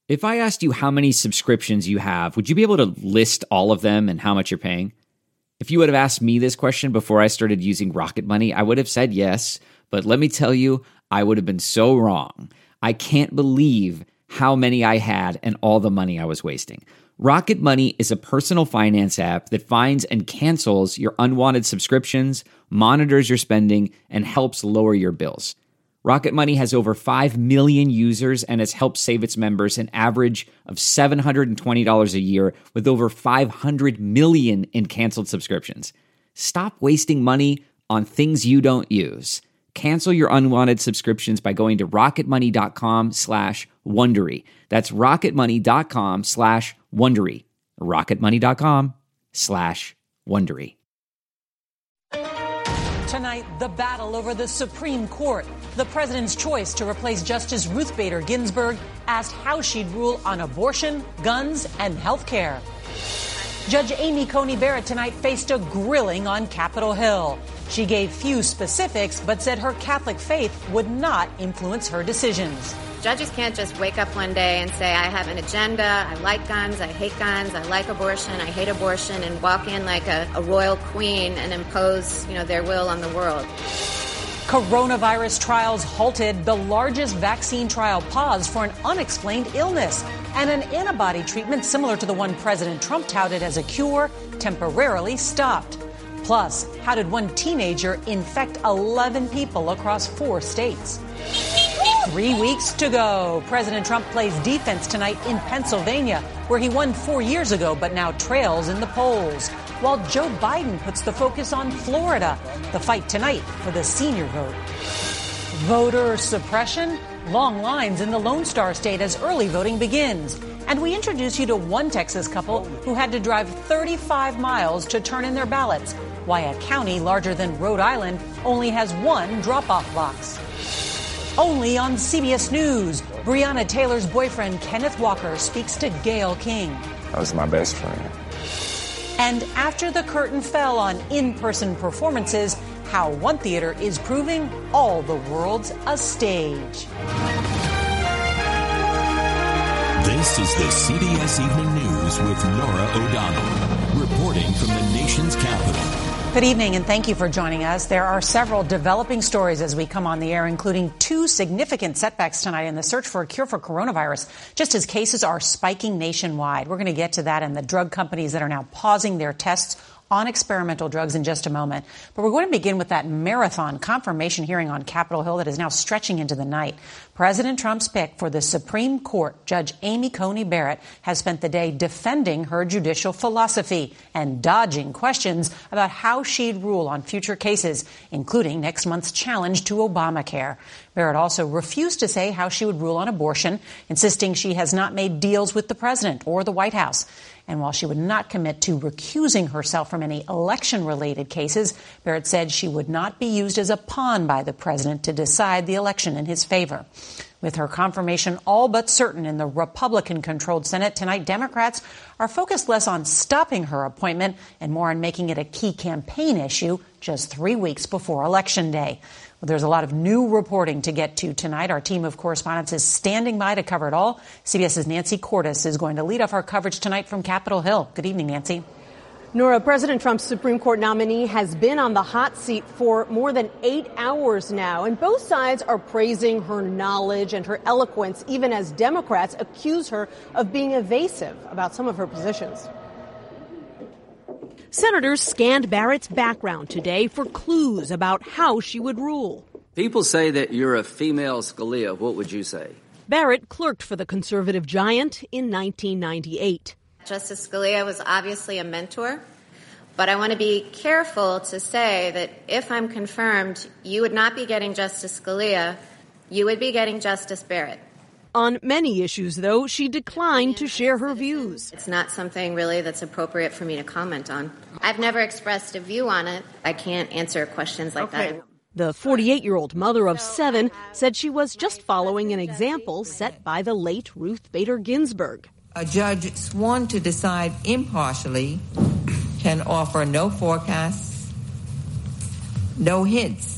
If I asked you how many subscriptions you have, would you be able to list all of them and how much you're paying? If you would have asked me this question before I started using Rocket Money, I would have said yes, but let me tell you, I would have been so wrong. I can't believe how many I had and all the money I was wasting. Rocket Money is a personal finance app that finds and cancels your unwanted subscriptions, monitors your spending, and helps lower your bills. Rocket Money has over 5 million users and has helped save its members an average of $720 a year with over 500 million in canceled subscriptions. Stop wasting money on things you don't use. Cancel your unwanted subscriptions by going to rocketmoney.com/Wondery. That's rocketmoney.com/Wondery. rocketmoney.com/Wondery. Tonight, the battle over the Supreme Court. The president's choice to replace Justice Ruth Bader Ginsburg asked how she'd rule on abortion, guns, and health care. Judge Amy Coney Barrett tonight faced a grilling on Capitol Hill. She gave few specifics, but said her Catholic faith would not influence her decisions. Judges can't just wake up one day and say, I have an agenda, I like guns, I hate guns, I like abortion, I hate abortion, and walk in like a royal queen and impose, their will on the world. Coronavirus trials halted, the largest vaccine trial paused for an unexplained illness, and an antibody treatment similar to the one President Trump touted as a cure temporarily stopped. Plus, how did one teenager infect 11 people across 4 states? 3 weeks to go. President Trump plays defense tonight in Pennsylvania, where he won 4 years ago but now trails in the polls, while Joe Biden puts the focus on Florida, the fight tonight for the senior vote. Voter suppression? Long lines in the Lone Star State as early voting begins. And we introduce you to one Texas couple who had to drive 35 miles to turn in their ballots, why a county larger than Rhode Island only has one drop-off box. Only on CBS News, Breonna Taylor's boyfriend Kenneth Walker speaks to Gayle King. That was my best friend. And after the curtain fell on in-person performances, how one theater is proving all the world's a stage. This is the CBS Evening News with Norah O'Donnell, reporting from the nation's capital. Good evening, and thank you for joining us. There are several developing stories as we come on the air, including 2 significant setbacks tonight in the search for a cure for coronavirus, just as cases are spiking nationwide. We're going to get to that and the drug companies that are now pausing their tests on experimental drugs in just a moment. But we're going to begin with that marathon confirmation hearing on Capitol Hill that is now stretching into the night. President Trump's pick for the Supreme Court, Judge Amy Coney Barrett, has spent the day defending her judicial philosophy and dodging questions about how she'd rule on future cases, including next month's challenge to Obamacare. Barrett also refused to say how she would rule on abortion, insisting she has not made deals with the president or the White House. And while she would not commit to recusing herself from any election-related cases, Barrett said she would not be used as a pawn by the president to decide the election in his favor. With her confirmation all but certain in the Republican-controlled Senate tonight, Democrats are focused less on stopping her appointment and more on making it a key campaign issue just 3 weeks before Election Day. Well, there's a lot of new reporting to get to tonight. Our team of correspondents is standing by to cover it all. CBS's Nancy Cordes is going to lead off our coverage tonight from Capitol Hill. Good evening, Nancy. Norah, President Trump's Supreme Court nominee has been on the hot seat for more than 8 hours now, and both sides are praising her knowledge and her eloquence, even as Democrats accuse her of being evasive about some of her positions. Senators scanned Barrett's background today for clues about how she would rule. People say that you're a female Scalia. What would you say? Barrett clerked for the conservative giant in 1998. Justice Scalia was obviously a mentor, but I want to be careful to say that if I'm confirmed, you would not be getting Justice Scalia, you would be getting Justice Barrett. On many issues, though, she declined to share her views. It's not something really that's appropriate for me to comment on. I've never expressed a view on it. I can't answer questions like that. The 48-year-old mother of 7 said she was just following an example set by the late Ruth Bader Ginsburg. A judge sworn to decide impartially can offer no forecasts, no hints,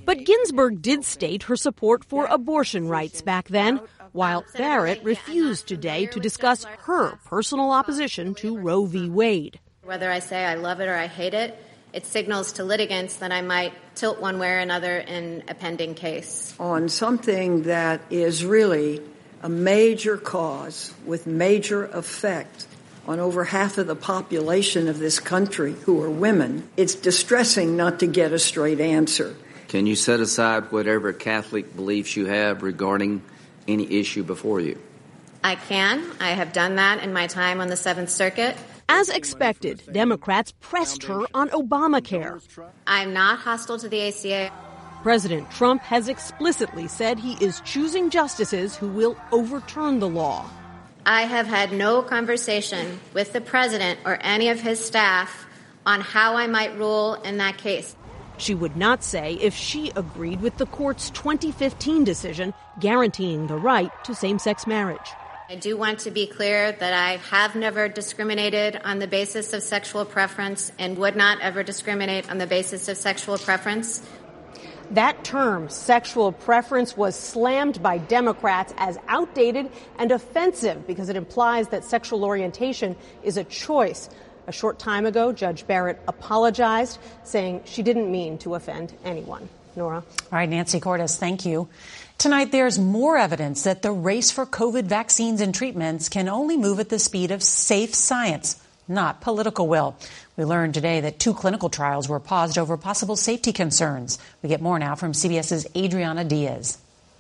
But Ginsburg did state her support for abortion rights back then, while Barrett refused today to discuss her personal opposition to Roe v. Wade. Whether I say I love it or I hate it, it signals to litigants that I might tilt one way or another in a pending case. On something that is really a major cause with major effect on over half of the population of this country who are women, it's distressing not to get a straight answer. Can you set aside whatever Catholic beliefs you have regarding any issue before you? I can. I have done that in my time on the Seventh Circuit. As expected, Democrats pressed her on Obamacare. I'm not hostile to the ACA. President Trump has explicitly said he is choosing justices who will overturn the law. I have had no conversation with the president or any of his staff on how I might rule in that case. She would not say if she agreed with the court's 2015 decision guaranteeing the right to same-sex marriage. I do want to be clear that I have never discriminated on the basis of sexual preference and would not ever discriminate on the basis of sexual preference. That term, sexual preference, was slammed by Democrats as outdated and offensive because it implies that sexual orientation is a choice. A short time ago, Judge Barrett apologized, saying she didn't mean to offend anyone. Nora? All right, Nancy Cordes, thank you. Tonight, there's more evidence that the race for COVID vaccines and treatments can only move at the speed of safe science, not political will. We learned today that 2 clinical trials were paused over possible safety concerns. We get more now from CBS's Adriana Diaz.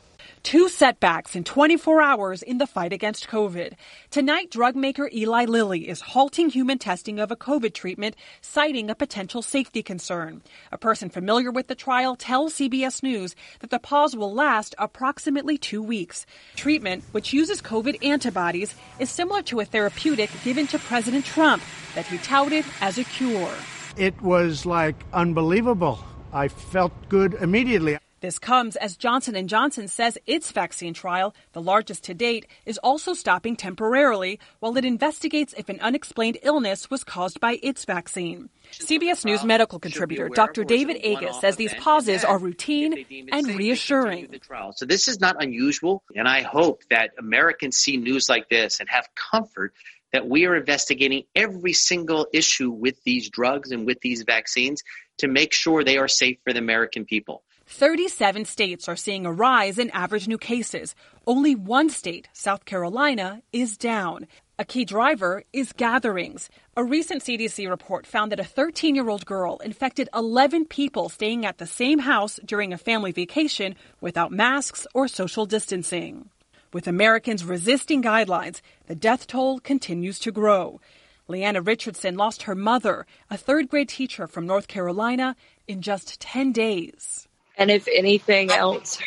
2 setbacks in 24 hours in the fight against COVID. Tonight, drug maker Eli Lilly is halting human testing of a COVID treatment, citing a potential safety concern. A person familiar with the trial tells CBS News that the pause will last approximately 2 weeks. Treatment, which uses COVID antibodies, is similar to a therapeutic given to President Trump that he touted as a cure. It was like unbelievable. I felt good immediately. This comes as Johnson & Johnson says its vaccine trial, the largest to date, is also stopping temporarily while it investigates if an unexplained illness was caused by its vaccine. CBS News medical contributor Dr. David Agus says these pauses are routine and reassuring. So this is not unusual, and I hope that Americans see news like this and have comfort that we are investigating every single issue with these drugs and with these vaccines to make sure they are safe for the American people. 37 states are seeing a rise in average new cases. Only one state, South Carolina, is down. A key driver is gatherings. A recent CDC report found that a 13-year-old girl infected 11 people staying at the same house during a family vacation without masks or social distancing. With Americans resisting guidelines, the death toll continues to grow. Leanna Richardson lost her mother, a third-grade teacher from North Carolina, in just 10 days. And if anything else,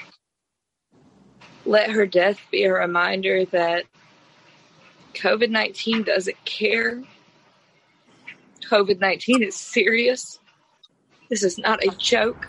let her death be a reminder that COVID-19 doesn't care. COVID-19 is serious. This is not a joke.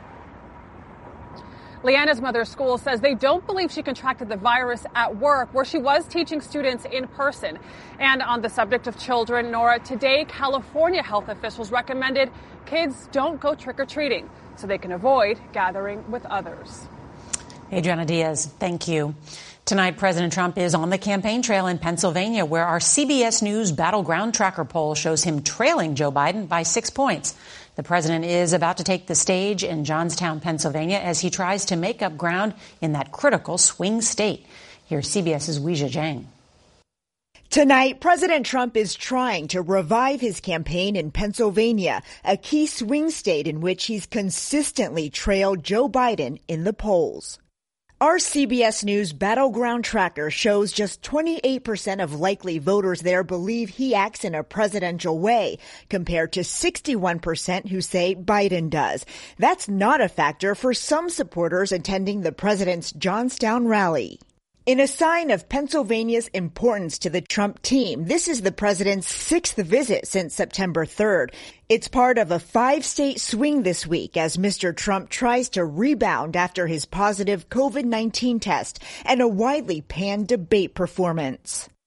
Leanna's mother's school says they don't believe she contracted the virus at work, where she was teaching students in person. And on the subject of children, Nora, today California health officials recommended kids don't go trick-or-treating so they can avoid gathering with others. Adriana Diaz, thank you. Tonight, President Trump is on the campaign trail in Pennsylvania, where our CBS News Battleground Tracker poll shows him trailing Joe Biden by 6 points. The president is about to take the stage in Johnstown, Pennsylvania, as he tries to make up ground in that critical swing state. Here's CBS's Weijia Jiang. Tonight, President Trump is trying to revive his campaign in Pennsylvania, a key swing state in which he's consistently trailed Joe Biden in the polls. Our CBS News Battleground Tracker shows just 28% of likely voters there believe he acts in a presidential way, compared to 61% who say Biden does. That's not a factor for some supporters attending the president's Johnstown rally. In a sign of Pennsylvania's importance to the Trump team, this is the president's 6th visit since September 3rd. It's part of a 5-state swing this week as Mr. Trump tries to rebound after his positive COVID-19 test and a widely panned debate performance.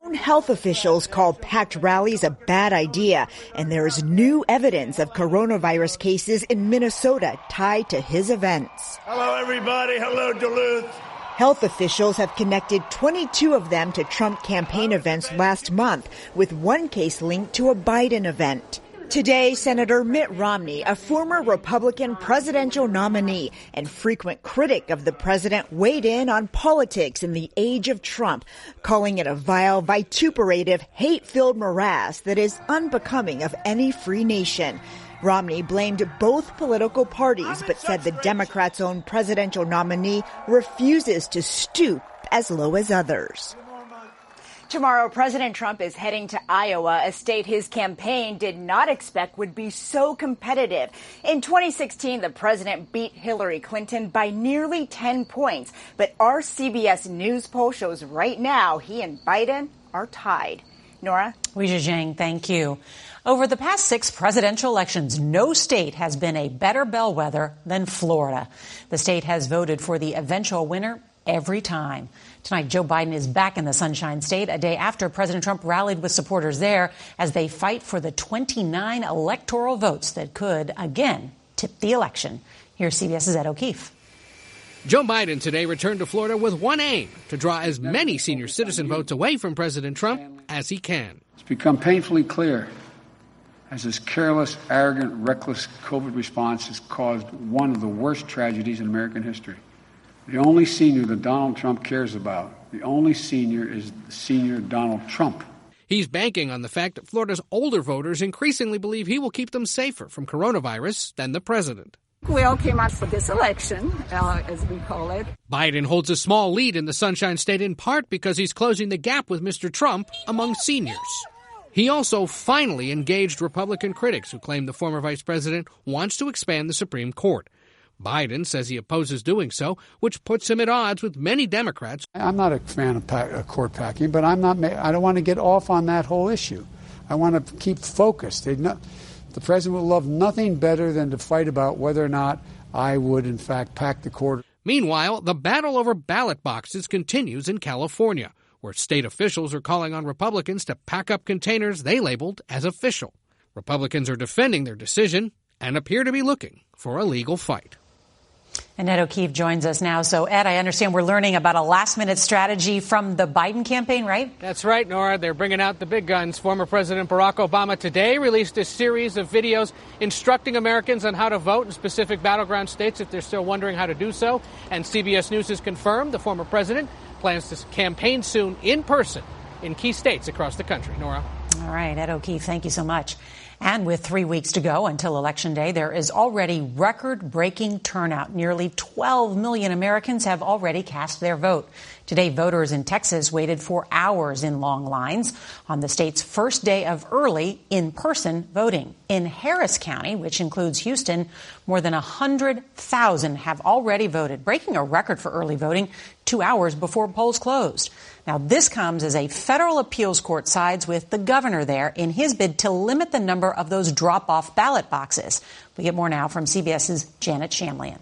Health officials call packed rallies a bad idea, and there is new evidence of coronavirus cases in Minnesota tied to his events. Hello, everybody. Hello, Duluth. Health officials have connected 22 of them to Trump campaign events last month, with one case linked to a Biden event. Today, Senator Mitt Romney, a former Republican presidential nominee and frequent critic of the president, weighed in on politics in the age of Trump, calling it a vile, vituperative, hate-filled morass that is unbecoming of any free nation. Romney blamed both political parties, but said the Democrats' own presidential nominee refuses to stoop as low as others. Tomorrow, President Trump is heading to Iowa, a state his campaign did not expect would be so competitive. In 2016, the president beat Hillary Clinton by nearly 10 points. But our CBS News poll shows right now he and Biden are tied. Nora? Weijia Jiang, thank you. Over the past 6 presidential elections, no state has been a better bellwether than Florida. The state has voted for the eventual winner every time. Tonight, Joe Biden is back in the Sunshine State a day after President Trump rallied with supporters there as they fight for the 29 electoral votes that could, again, tip the election. Here's CBS's Ed O'Keefe. Joe Biden today returned to Florida with one aim, to draw as many senior citizen votes away from President Trump as he can. It's become painfully clear as this careless, arrogant, reckless COVID response has caused one of the worst tragedies in American history. The only senior that Donald Trump cares about, the only senior is senior Donald Trump. He's banking on the fact that Florida's older voters increasingly believe he will keep them safer from coronavirus than the president. We all came out for this election, as we call it. Biden holds a small lead in the Sunshine State in part because he's closing the gap with Mr. Trump among seniors. He also finally engaged Republican critics who claim the former vice president wants to expand the Supreme Court. Biden says he opposes doing so, which puts him at odds with many Democrats. I'm not a fan of court packing, but I don't want to get off on that whole issue. I want to keep focused. The president would love nothing better than to fight about whether or not I would, in fact, pack the court. Meanwhile, the battle over ballot boxes continues in California, where state officials are calling on Republicans to pack up containers they labeled as official. Republicans are defending their decision and appear to be looking for a legal fight. And Ed O'Keefe joins us now. So, Ed, I understand we're learning about a last-minute strategy from the Biden campaign, right? That's right, Nora. They're bringing out the big guns. Former President Barack Obama today released a series of videos instructing Americans on how to vote in specific battleground states if they're still wondering how to do so. And CBS News has confirmed the former president plans to campaign soon in person in key states across the country. Nora? All right, Ed O'Keefe, thank you so much. And with 3 weeks to go until Election Day, there is already record-breaking turnout. Nearly 12 million Americans have already cast their vote. Today, voters in Texas waited for hours in long lines on the state's first day of early in-person voting. In Harris County, which includes Houston, more than 100,000 have already voted, breaking a record for early voting 2 hours before polls closed. Now, this comes as a federal appeals court sides with the governor there in his bid to limit the number of those drop-off ballot boxes. We get more now from CBS's Janet Shamlian.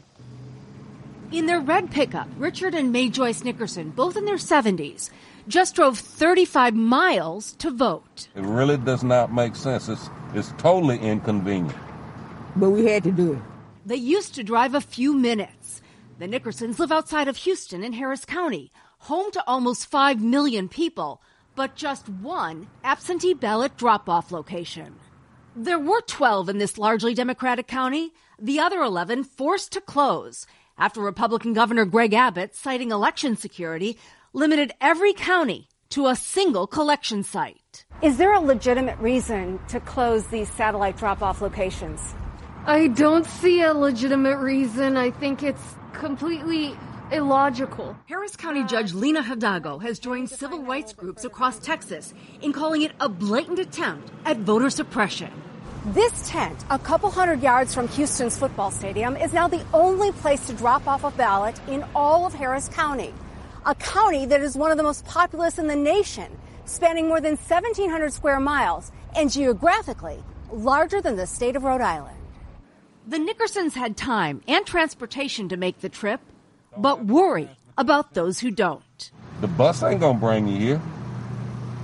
In their red pickup, Richard and May Joyce Nickerson, both in their 70s, just drove 35 miles to vote. It really does not make sense. It's totally inconvenient. But we had to do it. They used to drive a few minutes. The Nickersons live outside of Houston in Harris County, home to almost 5 million people, but just one absentee ballot drop-off location. There were 12 in this largely Democratic county, the other 11 forced to close after Republican Governor Greg Abbott, citing election security, limited every county to a single collection site. Is there a legitimate reason to close these satellite drop-off locations? I don't see a legitimate reason. I think it's completely illogical. Harris County Judge Lena Hidalgo has joined civil rights groups across Texas in calling it a blatant attempt at voter suppression. This tent, a couple hundred yards from Houston's football stadium, is now the only place to drop off a ballot in all of Harris County, a county that is one of the most populous in the nation, spanning more than 1,700 square miles and geographically larger than the state of Rhode Island. The Nickersons had time and transportation to make the trip, but worry about those who don't. The bus ain't gonna bring you here.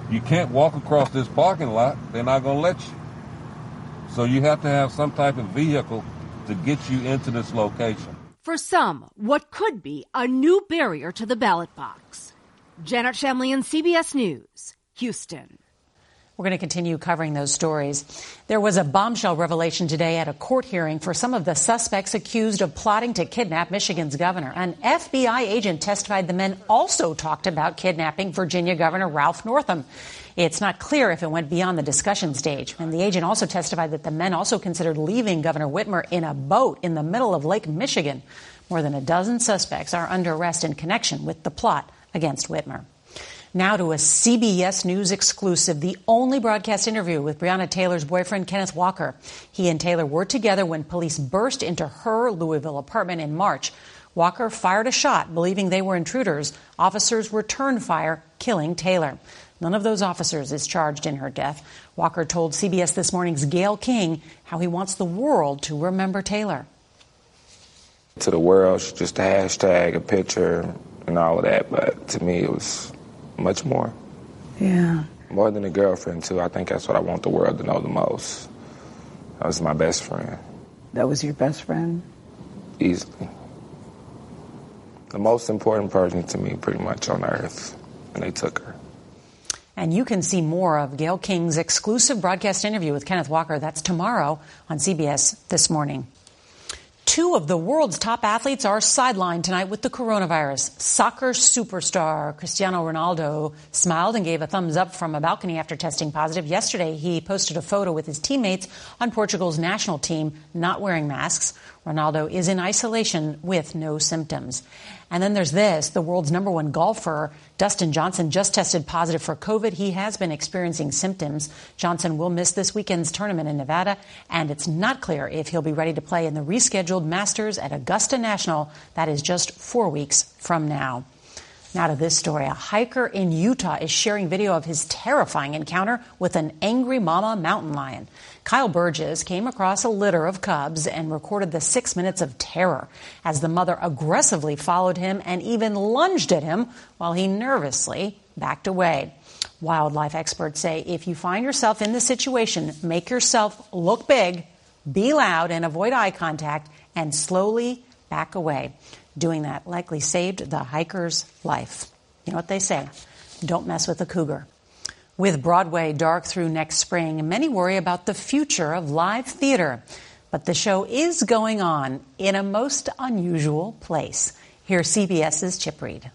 You can't walk across this parking lot. They're not going to let you. So you have to have some type of vehicle to get you into this location. For some, what could be a new barrier to the ballot box. Janet Shamlian, CBS News, Houston. We're going to continue covering those stories. There was a bombshell revelation today at a court hearing for some of the suspects accused of plotting to kidnap Michigan's governor. An FBI agent testified the men also talked about kidnapping Virginia Governor Ralph Northam. It's not clear if it went beyond the discussion stage. And the agent also testified that the men also considered leaving Governor Whitmer in a boat in the middle of Lake Michigan. More than a dozen suspects are under arrest in connection with the plot against Whitmer. Now to a CBS News exclusive, the only broadcast interview with Breonna Taylor's boyfriend, Kenneth Walker. He and Taylor were together when police burst into her Louisville apartment in March. Walker fired a shot, believing they were intruders. Officers returned fire, killing Taylor. None of those officers is charged in her death. Walker told CBS This Morning's Gayle King how he wants the world to remember Taylor. To the world, it's just a hashtag, a picture, and all of that. But to me, it was much more. Yeah. More than a girlfriend, too. I think that's what I want the world to know the most. That was my best friend. That was your best friend? Easily. The most important person to me, pretty much, on earth. And they took her. And you can see more of Gayle King's exclusive broadcast interview with Kenneth Walker. That's tomorrow on CBS This Morning. Two of the world's top athletes are sidelined tonight with the coronavirus. Soccer superstar Cristiano Ronaldo smiled and gave a thumbs up from a balcony after testing positive. Yesterday, he posted a photo with his teammates on Portugal's national team not wearing masks. Ronaldo is in isolation with no symptoms. And then there's this. The world's number one golfer, Dustin Johnson, just tested positive for COVID. He has been experiencing symptoms. Johnson will miss this weekend's tournament in Nevada, and it's not clear if he'll be ready to play in the rescheduled Masters at Augusta National. That is just 4 weeks from now. Now to this story. A hiker in Utah is sharing video of his terrifying encounter with an angry mama mountain lion. Kyle Burgess came across a litter of cubs and recorded the 6 minutes of terror as the mother aggressively followed him and even lunged at him while he nervously backed away. Wildlife experts say if you find yourself in this situation, make yourself look big, be loud, and avoid eye contact, and slowly back away. Doing that likely saved the hiker's life. You know what they say, don't mess with a cougar. With Broadway dark through next spring, many worry about the future of live theater. But the show is going on in a most unusual place. Here's CBS's Chip Reed.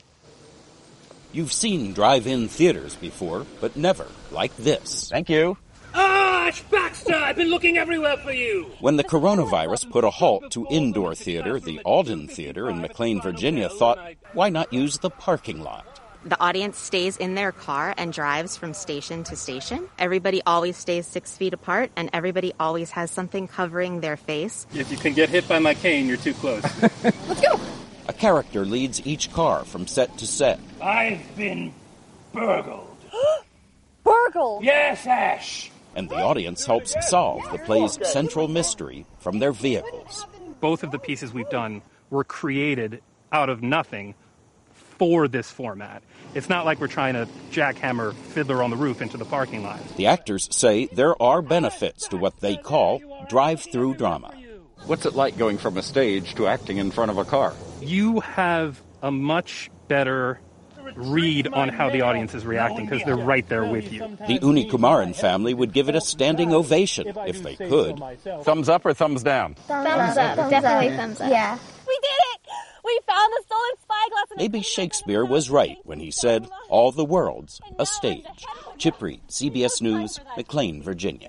You've seen drive-in theaters before, but never like this. Thank you. Ash Baxter, I've been looking everywhere for you. When the coronavirus put a halt to indoor theater, the Alden Theater in McLean, Virginia thought, why not use the parking lot? The audience stays in their car and drives from station to station. Everybody always stays 6 feet apart, and everybody always has something covering their face. If you can get hit by my cane, you're too close. Let's go. A character leads each car from set to set. I've been burgled. Burgled? Yes, Ash. And the audience helps solve the play's central mystery from their vehicles. Both of the pieces we've done were created out of nothing for this format. It's not like we're trying to jackhammer Fiddler on the Roof into the parking lot. The actors say there are benefits to what they call drive-through drama. What's it like going from a stage to acting in front of a car? You have a much better read on how the audience is reacting because they're right there with you. The Uni Kumaran family would give it a standing ovation if they could. Thumbs up or thumbs down? Thumbs up. Definitely thumbs up. Yeah. We did it! We found the stolen spyglass. Maybe Shakespeare was right when he said, all the world's a stage. Chip Reed, CBS News, McLean, Virginia.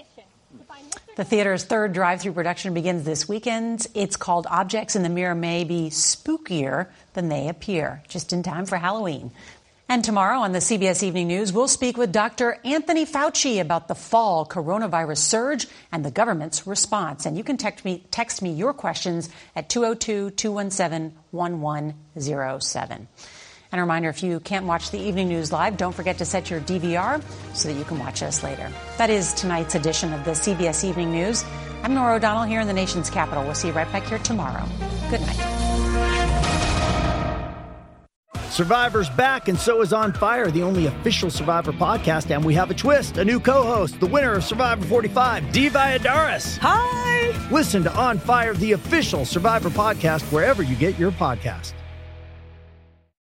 The theater's third drive-through production begins this weekend. It's called Objects in the Mirror May Be Spookier Than They Appear, just in time for Halloween. And tomorrow on the CBS Evening News, we'll speak with Dr. Anthony Fauci about the fall coronavirus surge and the government's response. And you can text me your questions at 202-217-1107. And a reminder, if you can't watch the Evening News live, don't forget to set your DVR so that you can watch us later. That is tonight's edition of the CBS Evening News. I'm Norah O'Donnell here in the nation's capital. We'll see you right back here tomorrow. Good night. Survivor's back, and so is On Fire, the only official Survivor podcast, and we have a twist. A new co-host, the winner of Survivor 45, Dee Valladares. Hi! Listen to On Fire, the official Survivor podcast, wherever you get your podcast.